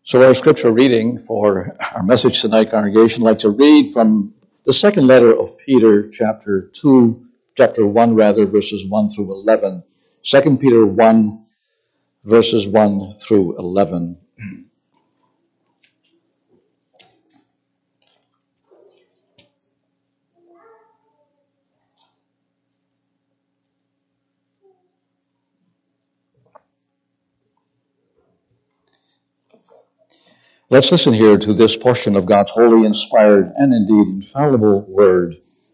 So our scripture reading for our message tonight, congregation, I'd like to read from the second letter of Peter, chapter 1, verses 1 through 11. 2 Peter 1, verses 1 through 11. Let's listen here to this portion of God's holy, inspired, and indeed infallible word.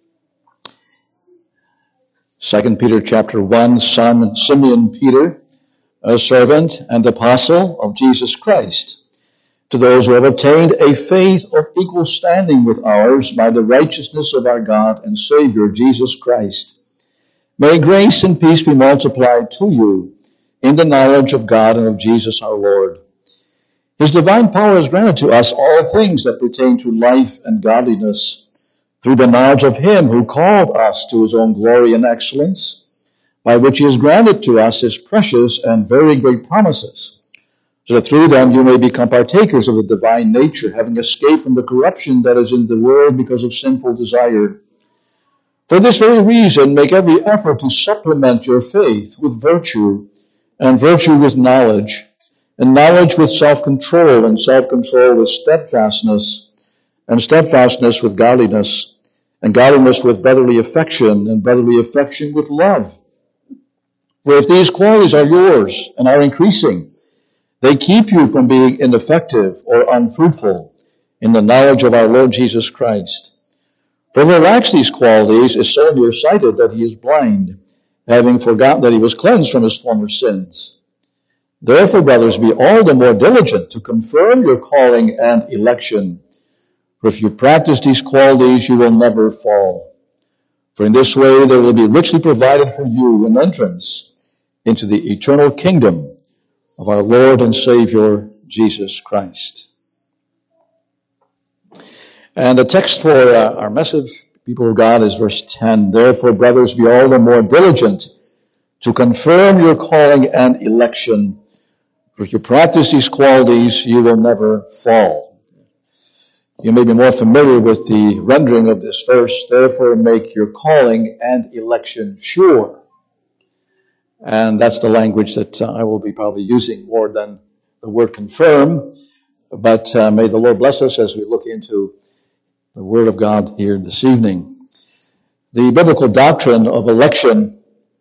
2 Peter chapter 1, Son Simeon Peter, a servant and apostle of Jesus Christ, to those who have obtained a faith of equal standing with ours by the righteousness of our God and Savior Jesus Christ. May grace and peace be multiplied to you in the knowledge of God and of Jesus our Lord. His divine power has granted to us all things that pertain to life and godliness through the knowledge of Him who called us to His own glory and excellence, by which He has granted to us His precious and very great promises, so that through them you may become partakers of the divine nature, having escaped from the corruption that is in the world because of sinful desire. For this very reason, make every effort to supplement your faith with virtue, and virtue with knowledge, and knowledge with self-control, and self-control with steadfastness, and steadfastness with godliness, and godliness with brotherly affection, and brotherly affection with love. For if these qualities are yours and are increasing, they keep you from being ineffective or unfruitful in the knowledge of our Lord Jesus Christ. For who lacks these qualities is so nearsighted that he is blind, having forgotten that he was cleansed from his former sins. Therefore, brothers, be all the more diligent to confirm your calling and election. For if you practice these qualities, you will never fall. For in this way there will be richly provided for you an entrance into the eternal kingdom of our Lord and Savior, Jesus Christ. And the text for our message, people of God, is verse 10. Therefore, brothers, be all the more diligent to confirm your calling and election. For if you practice these qualities, you will never fall. You may be more familiar with the rendering of this verse. Therefore, make your calling and election sure. And that's the language that I will be probably using more than the word confirm. But may the Lord bless us as we look into the Word of God here this evening. The biblical doctrine of election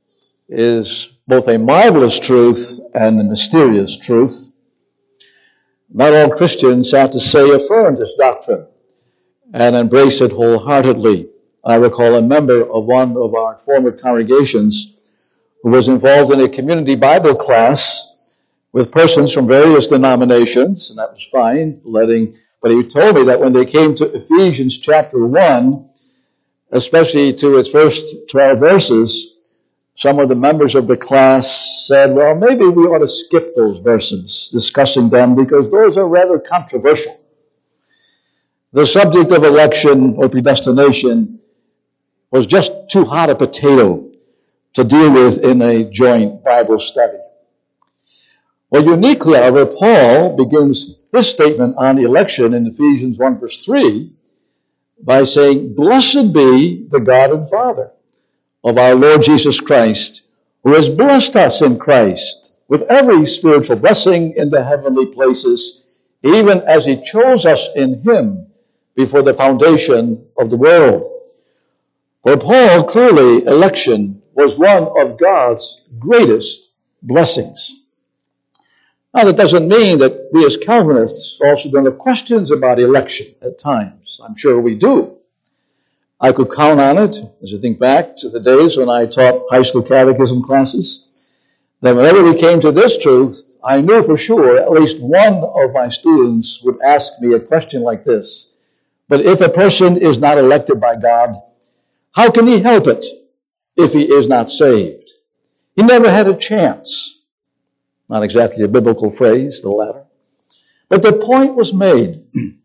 is both a marvelous truth and a mysterious truth. Not all Christians, sad to say, affirm this doctrine and embrace it wholeheartedly. I recall a member of one of our former congregations who was involved in a community Bible class with persons from various denominations, and that was fine, but he told me that when they came to Ephesians chapter 1, especially to its first 12 verses, some of the members of the class said, well, maybe we ought to skip those verses, discussing them, because those are rather controversial. The subject of election or predestination was just too hot a potato to deal with in a joint Bible study. Well, uniquely, however, Paul begins his statement on election in Ephesians 1 verse 3 by saying, blessed be the God and Father of our Lord Jesus Christ, who has blessed us in Christ with every spiritual blessing in the heavenly places, even as He chose us in Him before the foundation of the world. For Paul, clearly, election was one of God's greatest blessings. Now, that doesn't mean that we as Calvinists also don't have questions about election at times. I'm sure we do. I could count on it, as I think back to the days when I taught high school catechism classes, that whenever we came to this truth, I knew for sure at least one of my students would ask me a question like this. But if a person is not elected by God, how can he help it if he is not saved? He never had a chance. Not exactly a biblical phrase, the latter. But the point was made.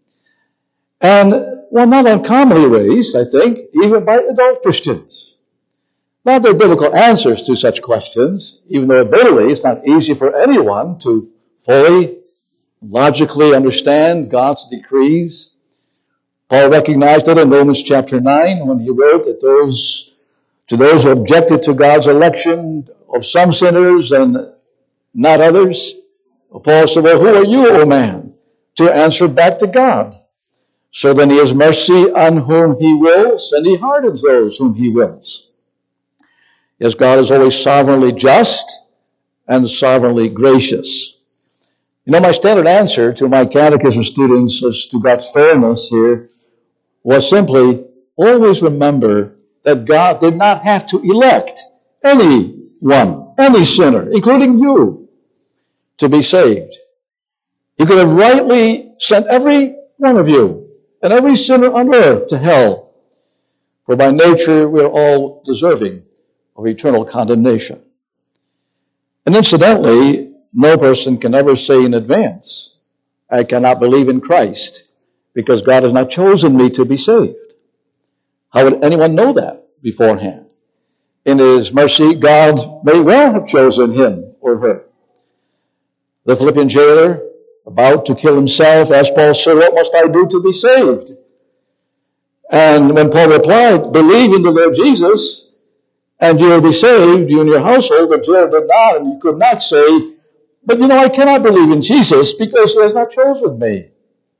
And, well, not uncommonly raised, I think, even by adult Christians. Now, there are biblical answers to such questions, even though admittedly it's not easy for anyone to fully logically understand God's decrees. Paul recognized it in Romans chapter 9 when he wrote that to those who objected to God's election of some sinners and not others, Paul said, well, who are you, O man, to answer back to God? So then he has mercy on whom he wills, and he hardens those whom he wills. Yes, God is always sovereignly just and sovereignly gracious. You know, my standard answer to my catechism students as to God's fairness here was simply, always remember that God did not have to elect anyone, any sinner, including you, to be saved. He could have rightly sent every one of you and every sinner on earth to hell, for by nature we are all deserving of eternal condemnation. And incidentally, no person can ever say in advance, I cannot believe in Christ, because God has not chosen me to be saved. How would anyone know that beforehand? In His mercy, God may well have chosen him or her. The Philippian jailer, about to kill himself, asked Paul, Sir, what must I do to be saved? And when Paul replied, believe in the Lord Jesus, and you will be saved, you and your household, the jailer did not, and he could not say, but I cannot believe in Jesus because He has not chosen me.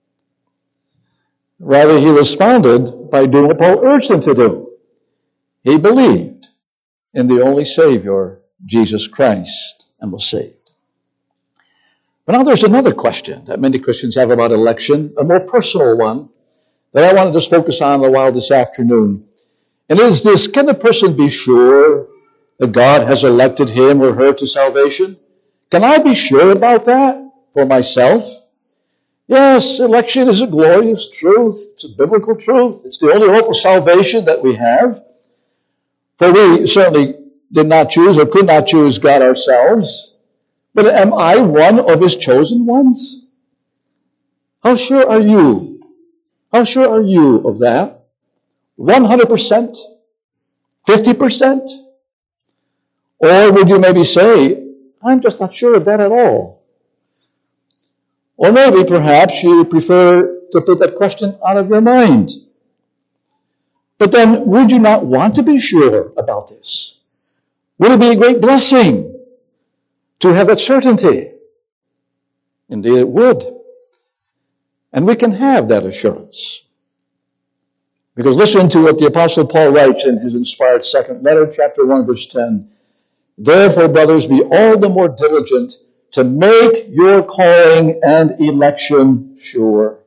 Rather, he responded by doing what Paul urged him to do. He believed in the only Savior, Jesus Christ, and was saved. But now there's another question that many Christians have about election, a more personal one, that I want to just focus on a while this afternoon. And it is this: can a person be sure that God has elected him or her to salvation? Can I be sure about that for myself? Yes, election is a glorious truth. It's a biblical truth. It's the only hope of salvation that we have. For we certainly did not choose or could not choose God ourselves. But am I one of His chosen ones? How sure are you? How sure are you of that? 100%? 50%? Or would you maybe say, I'm just not sure of that at all? Or maybe perhaps you prefer to put that question out of your mind. But then, would you not want to be sure about this? Would it be a great blessing to have that certainty? Indeed it would. And we can have that assurance. Because listen to what the Apostle Paul writes in his inspired second letter, chapter 1, verse 10. Therefore, brothers, be all the more diligent to make your calling and election sure.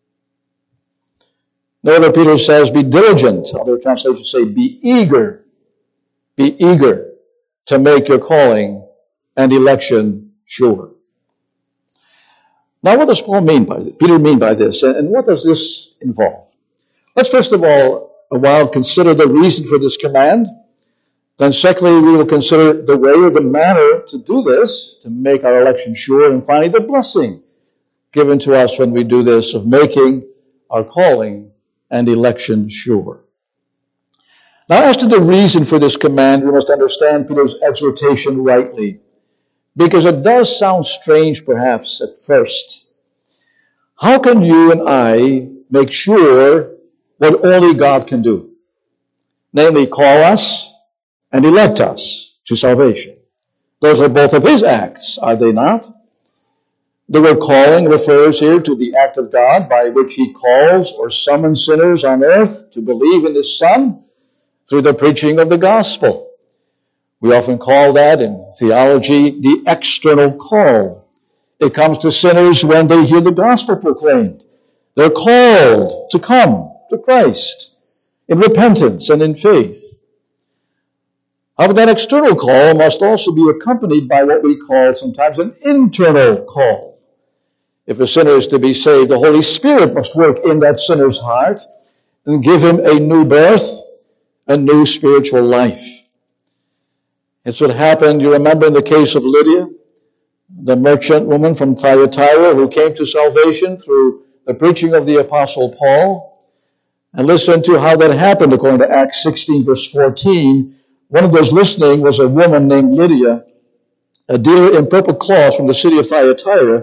Note that Peter says, be diligent. Other translations say, be eager. Be eager to make your calling and election sure. Now, what does Peter mean by this? And what does this involve? Let's first of all, a while consider the reason for this command. Then secondly, we will consider the way or the manner to do this, to make our election sure. And finally, the blessing given to us when we do this of making our calling and election sure. Now, as to the reason for this command, we must understand Peter's exhortation rightly, because it does sound strange perhaps at first. How can you and I make sure what only God can do? Namely, call us and elect us to salvation. Those are both of His acts, are they not? The word calling refers here to the act of God by which He calls or summons sinners on earth to believe in His Son through the preaching of the gospel. We often call that in theology the external call. It comes to sinners when they hear the gospel proclaimed. They're called to come to Christ in repentance and in faith. However, that external call must also be accompanied by what we call sometimes an internal call. If a sinner is to be saved, the Holy Spirit must work in that sinner's heart and give him a new birth, a new spiritual life. It's what happened, you remember, in the case of Lydia, the merchant woman from Thyatira who came to salvation through the preaching of the Apostle Paul. And listen to how that happened according to Acts 16, verse 14. One of those listening was a woman named Lydia, a dealer in purple cloth from the city of Thyatira,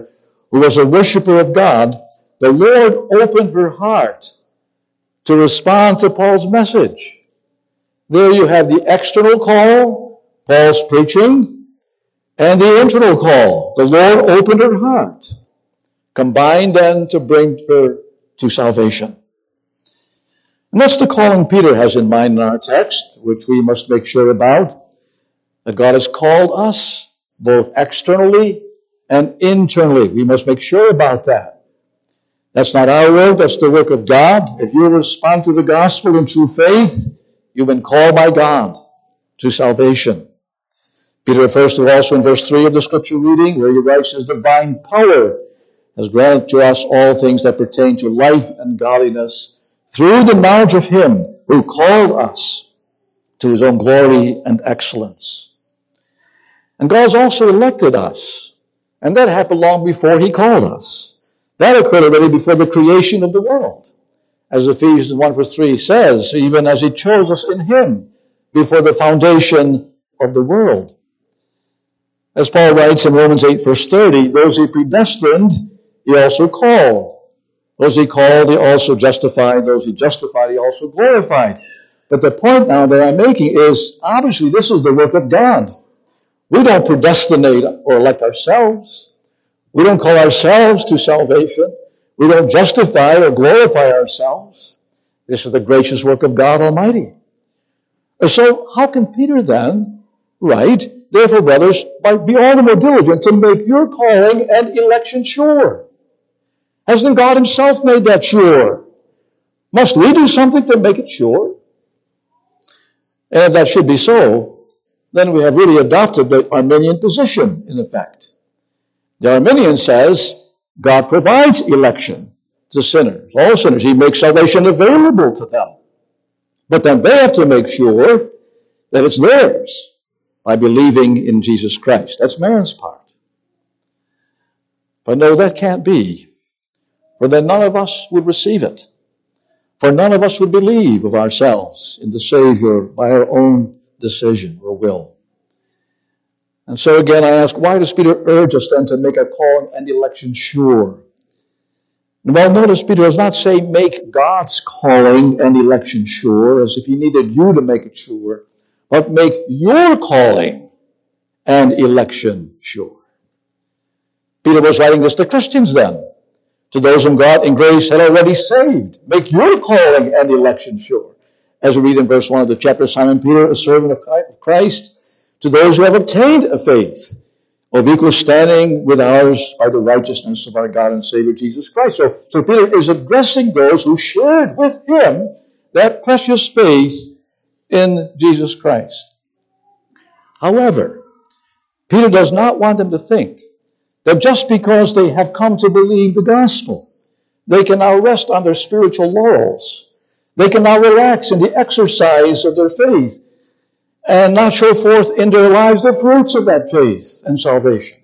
who was a worshiper of God, the Lord opened her heart to respond to Paul's message. There you have the external call, Paul's preaching, and the internal call. The Lord opened her heart, combined then to bring her to salvation. And that's the calling Peter has in mind in our text, which we must make sure about, that God has called us both externally and internally. We must make sure about that. That's not our work, that's the work of God. If you respond to the gospel in true faith, you've been called by God to salvation. Peter refers to also in verse 3 of the scripture reading, where he writes, his divine power has granted to us all things that pertain to life and godliness through the knowledge of him who called us to his own glory and excellence. And God's also elected us. And that happened long before he called us. That occurred already before the creation of the world. As Ephesians 1 verse 3 says, even as he chose us in him before the foundation of the world. As Paul writes in Romans 8 verse 30, those he predestined, he also called. Those he called, he also justified. Those he justified, he also glorified. But the point now that I'm making is, obviously, this is the work of God. We don't predestinate or elect ourselves. We don't call ourselves to salvation. We don't justify or glorify ourselves. This is the gracious work of God Almighty. So how can Peter then write, therefore, brothers, be all the more diligent to make your calling and election sure? Hasn't God himself made that sure? Must we do something to make it sure? And if that should be so, then we have really adopted the Arminian position, in effect. The Arminian says God provides election to sinners, all sinners. He makes salvation available to them. But then they have to make sure that it's theirs by believing in Jesus Christ. That's man's part. But no, that can't be. For then none of us would receive it. For none of us would believe of ourselves in the Savior by our own decision or will. And so again I ask, why does Peter urge us then to make our calling and election sure? Well, notice Peter does not say make God's calling and election sure, as if he needed you to make it sure, but make your calling and election sure. Peter was writing this to Christians then, to those whom God in grace had already saved. Make your calling and election sure. As we read in verse 1 of the chapter, Simon Peter, a servant of Christ, to those who have obtained a faith of equal standing with ours by the righteousness of our God and Savior Jesus Christ. So Peter is addressing those who shared with him that precious faith in Jesus Christ. However, Peter does not want them to think that just because they have come to believe the gospel, they can now rest on their spiritual laurels. They can now relax in the exercise of their faith and not show forth in their lives the fruits of that faith and salvation.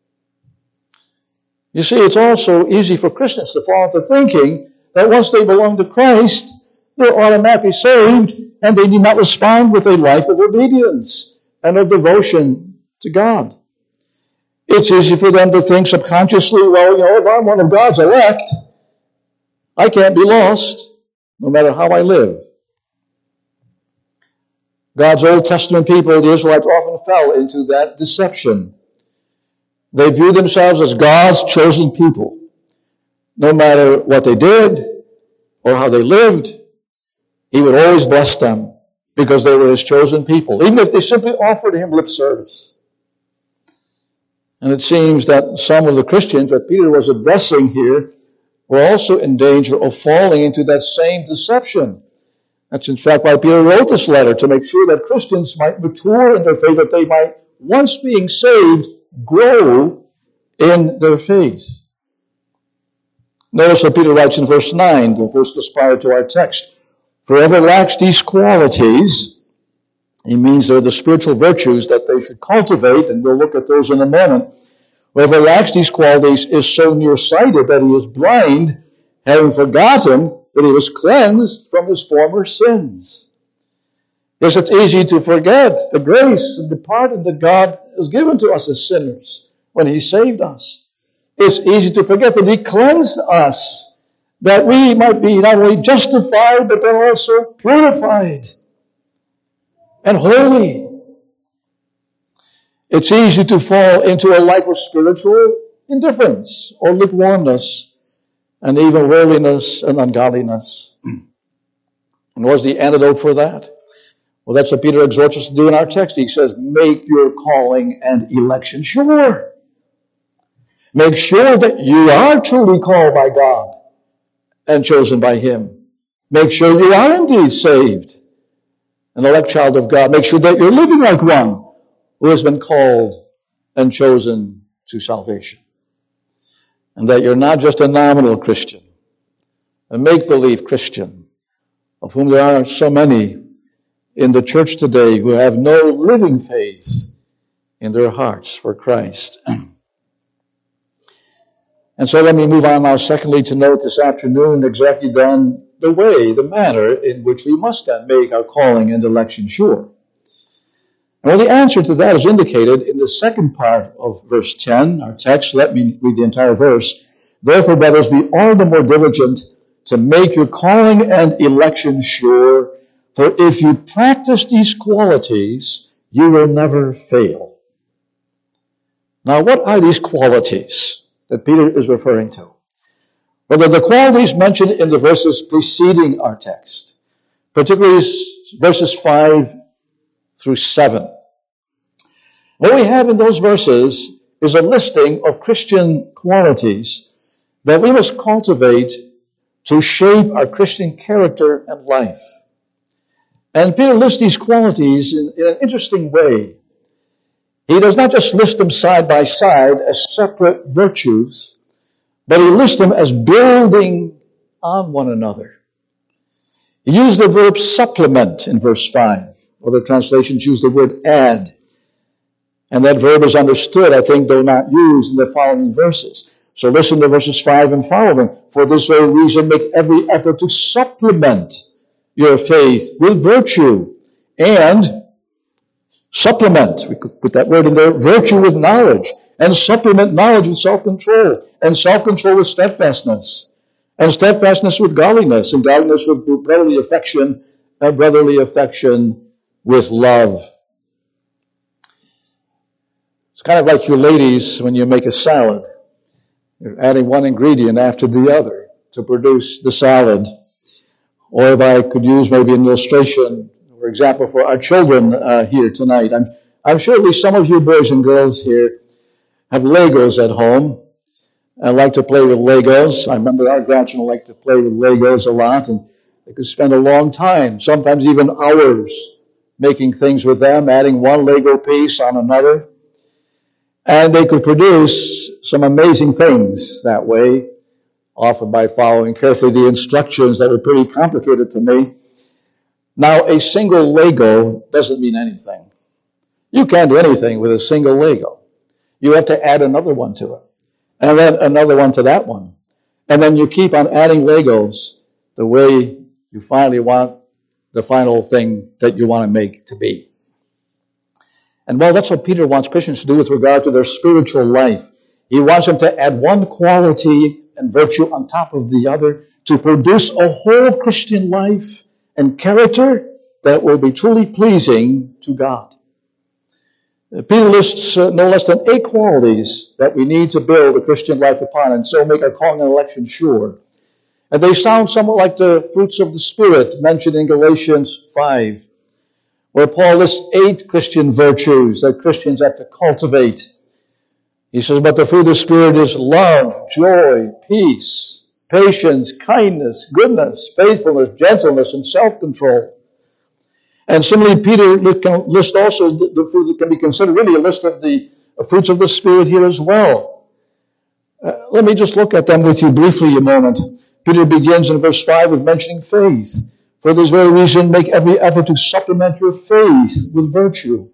You see, it's also easy for Christians to fall into thinking that once they belong to Christ, they're automatically saved and they need not respond with a life of obedience and of devotion to God. It's easy for them to think subconsciously, well, if I'm one of God's elect, I can't be lost no matter how I live. God's Old Testament people, the Israelites, often fell into that deception. They viewed themselves as God's chosen people. No matter what they did or how they lived, he would always bless them because they were his chosen people, even if they simply offered him lip service. And it seems that some of the Christians that Peter was addressing here were also in danger of falling into that same deception. That's in fact why Peter wrote this letter, to make sure that Christians might mature in their faith, that they might, once being saved, grow in their faith. Notice what Peter writes in verse 9, the verse just prior to our text. For whoever lacks these qualities, he means they're the spiritual virtues that they should cultivate, and we'll look at those in a moment. Whoever lacks these qualities is so nearsighted that he is blind, having forgotten that he was cleansed from his former sins. Yes, it's easy to forget the grace and the pardon that God has given to us as sinners when he saved us. It's easy to forget that He cleansed us, that we might be not only justified, but then also purified and holy. It's easy to fall into a life of spiritual indifference or lukewarmness and even worldliness and ungodliness. And what's the antidote for that? Well, that's what Peter exhorts us to do in our text. He says, make your calling and election sure. Make sure that you are truly called by God and chosen by Him. Make sure you are indeed saved, an elect child of God. Make sure that you're living like one who has been called and chosen to salvation. And that you're not just a nominal Christian, a make-believe Christian, of whom there are so many in the church today who have no living faith in their hearts for Christ. And so let me move on now, secondly, to note this afternoon exactly then the way, the manner in which we must then make our calling and election sure. Well, the answer to that is indicated in the second part of verse 10, our text. Let me read the entire verse. Therefore, brothers, be all the more diligent to make your calling and election sure, for if you practice these qualities, you will never fail. Now, what are these qualities that Peter is referring to? Well, they're the qualities mentioned in the verses preceding our text, particularly verses 5 through 7. What we have in those verses is a listing of Christian qualities that we must cultivate to shape our Christian character and life. And Peter lists these qualities in an interesting way. He does not just list them side by side as separate virtues, but he lists them as building on one another. He used the verb supplement in verse 5. Other translations use the word add. And that verb is understood, I think, though not used in the following verses. So listen to verses 5 and following. For this very reason, make every effort to supplement your faith with virtue. And supplement, we could put that word in there, virtue with knowledge. And supplement knowledge with self-control. And self-control with steadfastness. And steadfastness with godliness. And godliness with brotherly affection. And brotherly affection with love. It's kind of like you ladies when you make a salad. You're adding one ingredient after the other to produce the salad. Or if I could use maybe an illustration, for example, for our children here tonight. I'm sure at least some of you boys and girls here have Legos at home and like to play with Legos. I remember our grandchildren liked to play with Legos a lot, and they could spend a long time, sometimes even hours, making things with them, adding one Lego piece on another. And they could produce some amazing things that way, often by following carefully the instructions that were pretty complicated to me. Now, a single Lego doesn't mean anything. You can't do anything with a single Lego. You have to add another one to it, and then another one to that one. And then you keep on adding Legos the way you finally want the final thing that you want to make to be. And well, that's what Peter wants Christians to do with regard to their spiritual life. He wants them to add one quality and virtue on top of the other to produce a whole Christian life and character that will be truly pleasing to God. Peter lists no less than 8 qualities that we need to build a Christian life upon and so make our calling and election sure. And they sound somewhat like the fruits of the Spirit mentioned in Galatians 5. Where Paul lists 8 Christian virtues that Christians have to cultivate. He says, but the fruit of the Spirit is love, joy, peace, patience, kindness, goodness, faithfulness, gentleness, and self-control. And similarly, Peter lists also the fruit that can be considered really a list of the fruits of the Spirit here as well. Let me just look at them with you briefly a moment. Peter begins in verse 5 with mentioning faith. For this very reason, make every effort to supplement your faith with virtue.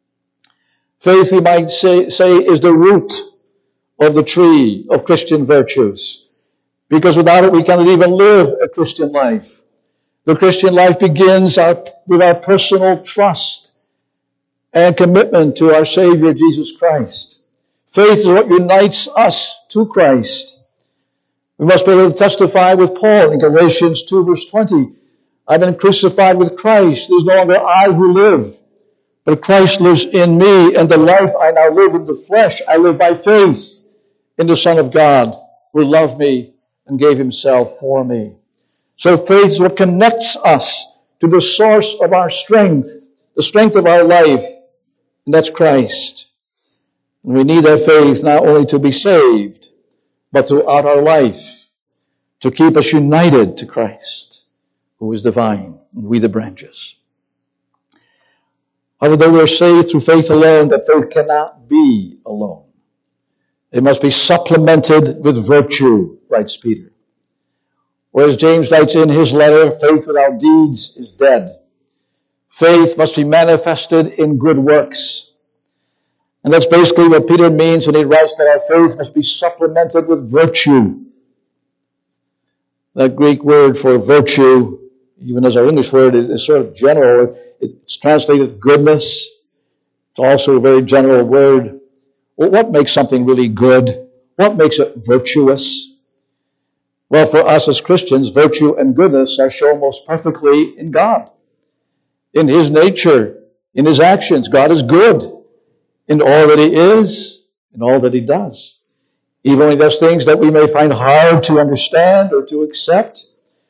Faith, we might say, is the root of the tree of Christian virtues. Because without it, we cannot even live a Christian life. The Christian life begins with our personal trust and commitment to our Savior, Jesus Christ. Faith is what unites us to Christ. We must be able to testify with Paul in Galatians 2 verse 20. I've been crucified with Christ. It is no longer I who live, but Christ lives in me, and the life I now live in the flesh, I live by faith in the Son of God, who loved me and gave himself for me. So faith is what connects us to the source of our strength, the strength of our life, and that's Christ. And we need that faith not only to be saved, but throughout our life, to keep us united to Christ, who is divine, and we the branches. However, though we are saved through faith alone, that faith cannot be alone. It must be supplemented with virtue, writes Peter. Or as James writes in his letter, faith without deeds is dead. Faith must be manifested in good works. And that's basically what Peter means when he writes that our faith must be supplemented with virtue. That Greek word for virtue, even as our English word, is sort of general. It's translated goodness. It's also a very general word. Well, what makes something really good? What makes it virtuous? Well, for us as Christians, virtue and goodness are shown most perfectly in God. In his nature, in his actions, God is good in all that he is, in all that he does. Even when he does things that we may find hard to understand or to accept,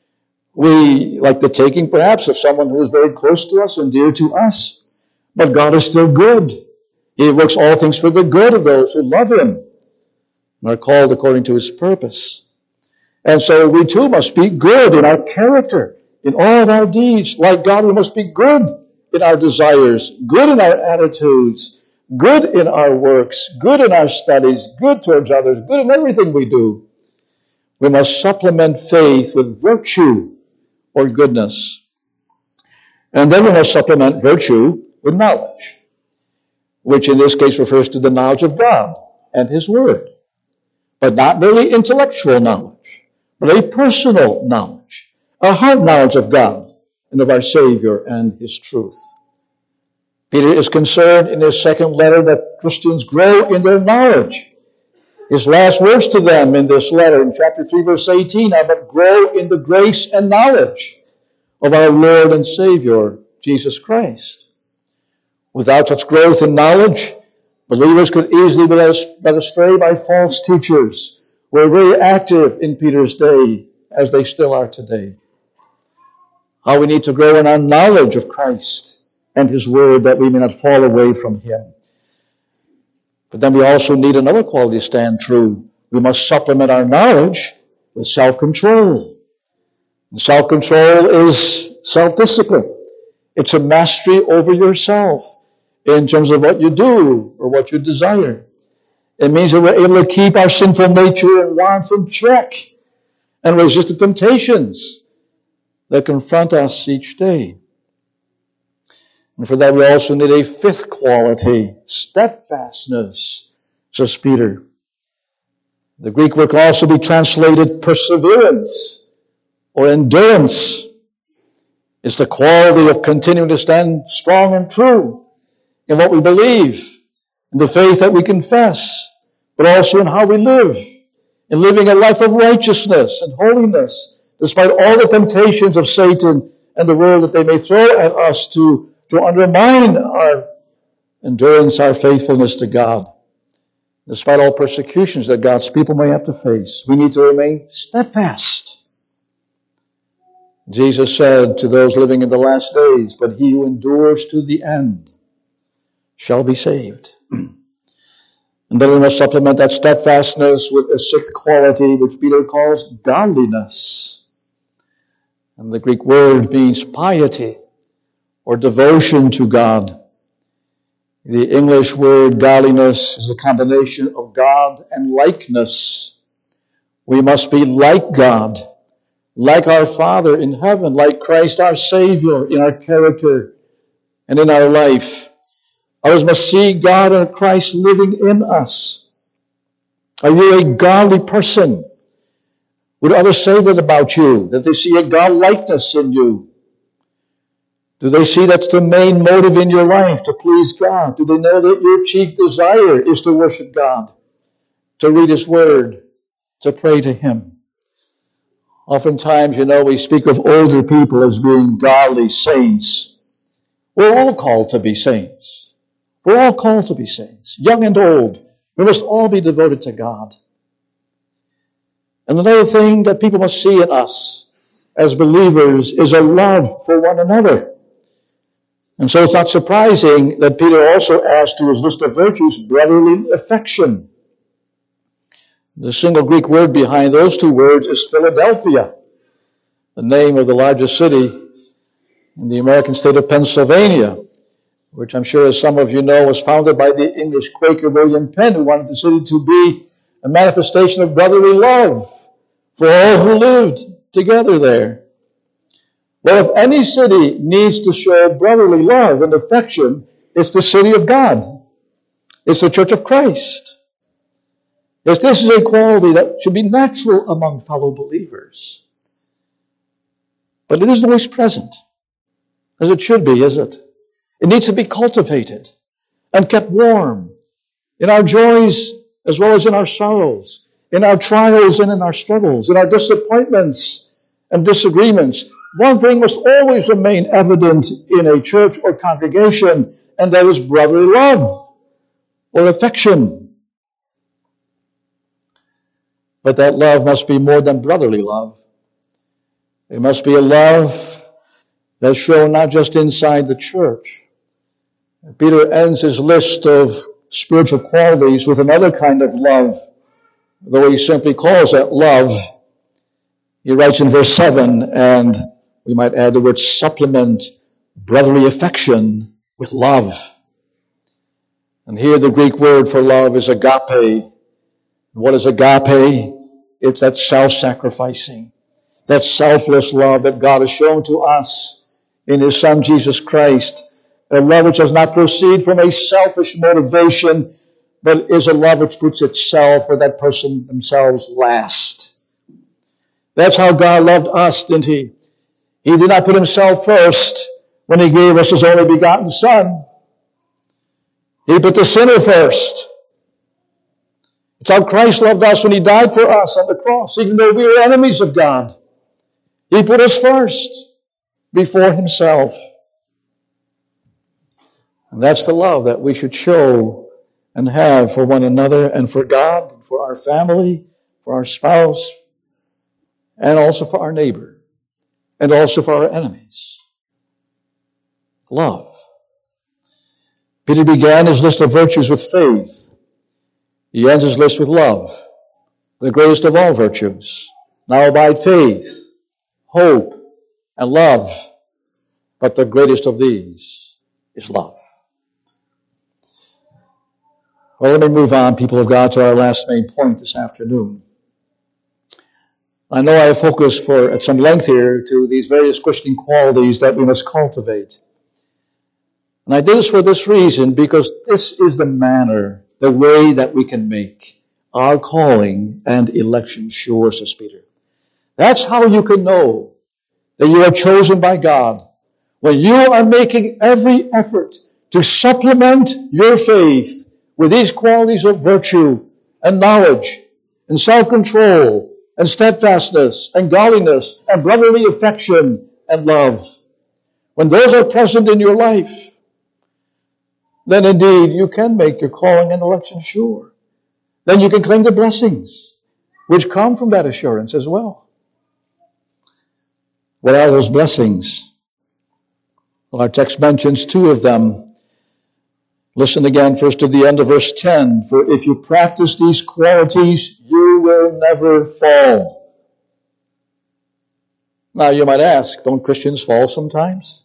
we like the taking perhaps of someone who is very close to us and dear to us. But God is still good. He works all things for the good of those who love him and are called according to his purpose. And so we too must be good in our character, in all of our deeds. Like God, we must be good in our desires, good in our attitudes, good in our works, good in our studies, good towards others, good in everything we do. We must supplement faith with virtue or goodness. And then we must supplement virtue with knowledge, which in this case refers to the knowledge of God and his word. But not merely intellectual knowledge, but a personal knowledge, a heart knowledge of God and of our Savior and his truth. Peter is concerned in his second letter that Christians grow in their knowledge. His last words to them in this letter, in chapter 3, verse 18, are, but grow in the grace and knowledge of our Lord and Savior, Jesus Christ. Without such growth in knowledge, believers could easily be led astray by false teachers who were very active in Peter's day, as they still are today. How we need to grow in our knowledge of Christ and his word, that we may not fall away from him. But then we also need another quality to stand true. We must supplement our knowledge with self-control. And self-control is self-discipline. It's a mastery over yourself in terms of what you do or what you desire. It means that we're able to keep our sinful nature and wants in check and resist the temptations that confront us each day. And for that we also need a fifth quality, steadfastness, says Peter. The Greek word can also be translated perseverance or endurance. It's the quality of continuing to stand strong and true in what we believe, in the faith that we confess, but also in how we live, in living a life of righteousness and holiness, despite all the temptations of Satan and the world that they may throw at us to undermine our endurance, our faithfulness to God. Despite all persecutions that God's people may have to face, we need to remain steadfast. Jesus said to those living in the last days, but he who endures to the end shall be saved. And then we must supplement that steadfastness with a sixth quality, which Peter calls godliness. And the Greek word means piety or devotion to God. The English word godliness is a combination of God and likeness. We must be like God, like our Father in heaven, like Christ our Savior in our character and in our life. Others must see God and Christ living in us. Are you a godly person? Would others say that about you, that they see a God-likeness in you? Do they see that's the main motive in your life, to please God? Do they know that your chief desire is to worship God, to read His Word, to pray to Him. Oftentimes, we speak of older people as being godly saints. We're all called to be saints. We're all called to be saints, young and old. We must all be devoted to God. And another thing that people must see in us as believers is a love for one another. And so it's not surprising that Peter also adds to his list of virtues brotherly affection. The single Greek word behind those two words is Philadelphia, the name of the largest city in the American state of Pennsylvania, which I'm sure, as some of you know, was founded by the English Quaker William Penn, who wanted the city to be a manifestation of brotherly love for all who lived together there. Well, if any city needs to show brotherly love and affection, it's the city of God. It's the Church of Christ. Yes, this is a quality that should be natural among fellow believers. But it isn't always present, as it should be, is it? It needs to be cultivated and kept warm in our joys as well as in our sorrows, in our trials and in our struggles, in our disappointments and disagreements. One thing must always remain evident in a church or congregation, and that is brotherly love or affection. But that love must be more than brotherly love. It must be a love that's shown not just inside the church. Peter ends his list of spiritual qualities with another kind of love, though he simply calls that love. He writes in verse 7, and we might add the word supplement brotherly affection with love. And here the Greek word for love is agape. What is agape? It's that self-sacrificing, that selfless love that God has shown to us in His Son, Jesus Christ. A love which does not proceed from a selfish motivation, but is a love which puts itself or that person themselves last. That's how God loved us, didn't He? He did not put Himself first when He gave us His only begotten Son. He put the sinner first. It's how Christ loved us when He died for us on the cross, even though we were enemies of God. He put us first before Himself. And that's the love that we should show and have for one another and for God, for our family, for our spouse, and also for our neighbor, and also for our enemies. Love. Peter began his list of virtues with faith. He ends his list with love, the greatest of all virtues. Now abide faith, hope, and love. But the greatest of these is love. Well, let me move on, people of God, to our last main point this afternoon. I know I have focused at some length here to these various Christian qualities that we must cultivate. And I did this for this reason, because this is the manner, the way that we can make our calling and election sure, says Peter. That's how you can know that you are chosen by God. When you are making every effort to supplement your faith with these qualities of virtue and knowledge and self-control and steadfastness and godliness and brotherly affection and love. When those are present in your life, then indeed you can make your calling and election sure. Then you can claim the blessings which come from that assurance as well. What are those blessings? Well, our text mentions two of them. Listen again first to the end of verse 10. For if you practice these qualities, you will never fall. Now you might ask, don't Christians fall sometimes?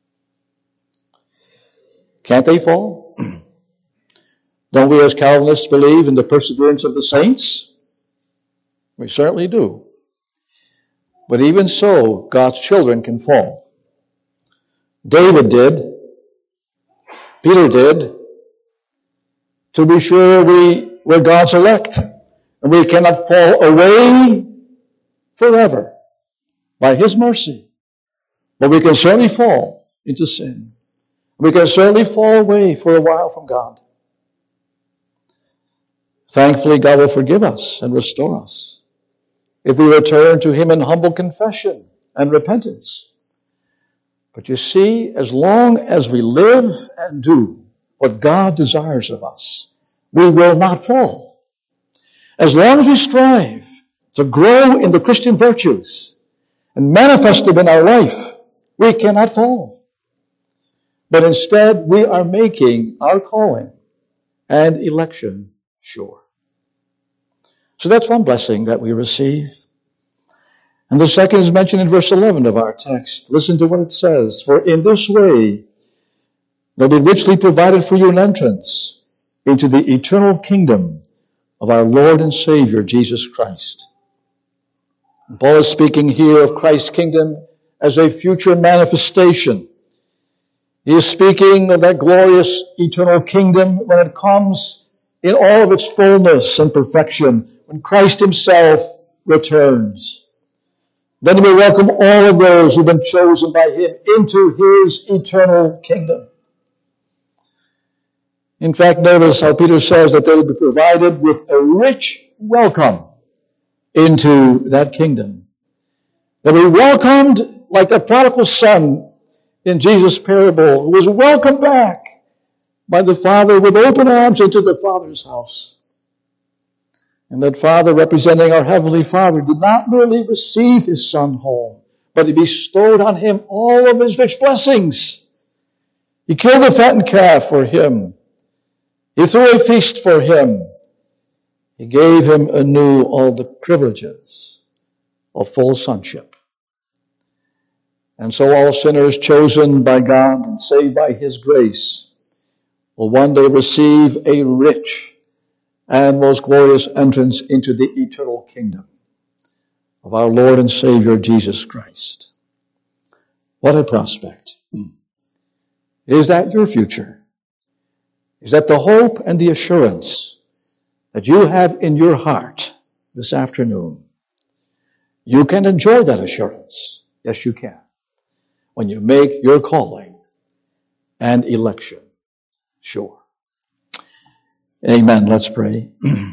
Can't they fall? Don't we as Calvinists believe in the perseverance of the saints? We certainly do. But even so, God's children can fall. David did. Peter did. To be sure, we're God's elect. And we cannot fall away forever by His mercy. But we can certainly fall into sin. We can certainly fall away for a while from God. Thankfully, God will forgive us and restore us if we return to Him in humble confession and repentance. But you see, as long as we live and do what God desires of us, we will not fall. As long as we strive to grow in the Christian virtues and manifest them in our life, we cannot fall. But instead, we are making our calling and election sure. So that's one blessing that we receive. And the second is mentioned in verse 11 of our text. Listen to what it says. For in this way, that He richly provided for you an entrance into the eternal kingdom of our Lord and Savior, Jesus Christ. And Paul is speaking here of Christ's kingdom as a future manifestation. He is speaking of that glorious eternal kingdom when it comes in all of its fullness and perfection, when Christ Himself returns. Then He will welcome all of those who have been chosen by Him into His eternal kingdom. In fact, notice how Peter says that they will be provided with a rich welcome into that kingdom. They'll be welcomed like the prodigal son in Jesus' parable, who was welcomed back by the Father with open arms into the Father's house. And that Father, representing our Heavenly Father, did not merely receive His Son home, but He bestowed on Him all of His rich blessings. He killed a fattened calf for Him. He threw a feast for Him. He gave Him anew all the privileges of full sonship. And so all sinners chosen by God and saved by His grace will one day receive a rich and most glorious entrance into the eternal kingdom of our Lord and Savior, Jesus Christ. What a prospect. Is that your future? Is that the hope and the assurance that you have in your heart this afternoon? You can enjoy that assurance. Yes, you can. When you make your calling and election sure. Amen. Let's pray.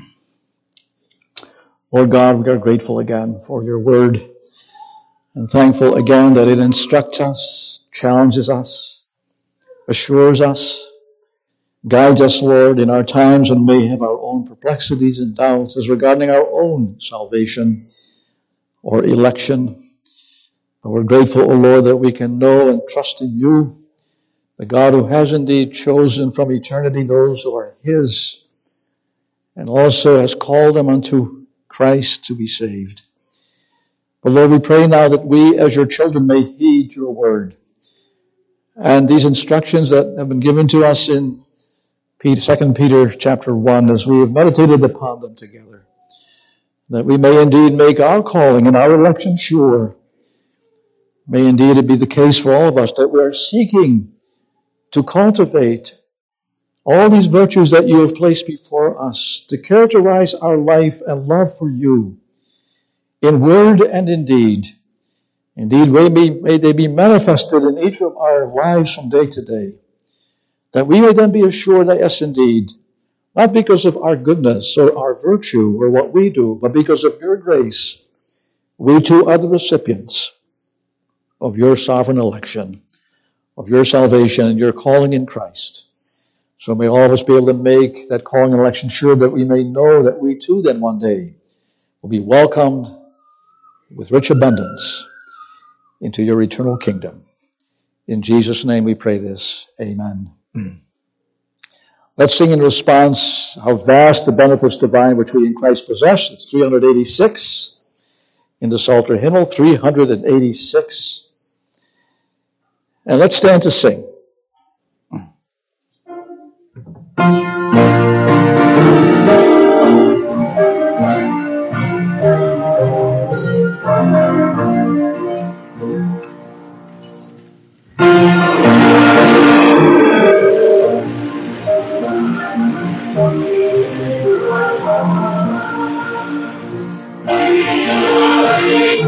Lord God, we are grateful again for your word and thankful again that it instructs us, challenges us, assures us, guides us, Lord, in our times when we have our own perplexities and doubts as regarding our own salvation or election. But we're grateful, O Lord, that we can know and trust in you, the God who has indeed chosen from eternity those who are His, and also has called them unto Christ to be saved. But Lord, we pray now that we as your children may heed your word. And these instructions that have been given to us in 2 Peter chapter 1, as we have meditated upon them together, that we may indeed make our calling and our election sure. May indeed it be the case for all of us that we are seeking to cultivate all these virtues that you have placed before us to characterize our life and love for you in word and in deed. Indeed, may they be manifested in each of our lives from day to day, that we may then be assured that, yes, indeed, not because of our goodness or our virtue or what we do, but because of your grace, we too are the recipients of your sovereign election, of your salvation and your calling in Christ. So may all of us be able to make that calling and election sure that we may know that we too then one day will be welcomed with rich abundance into your eternal kingdom. In Jesus' name we pray this. Amen. Let's sing in response, how vast the benefits divine which we in Christ possess. It's 386 in the Psalter hymnal, 386. And let's stand to sing.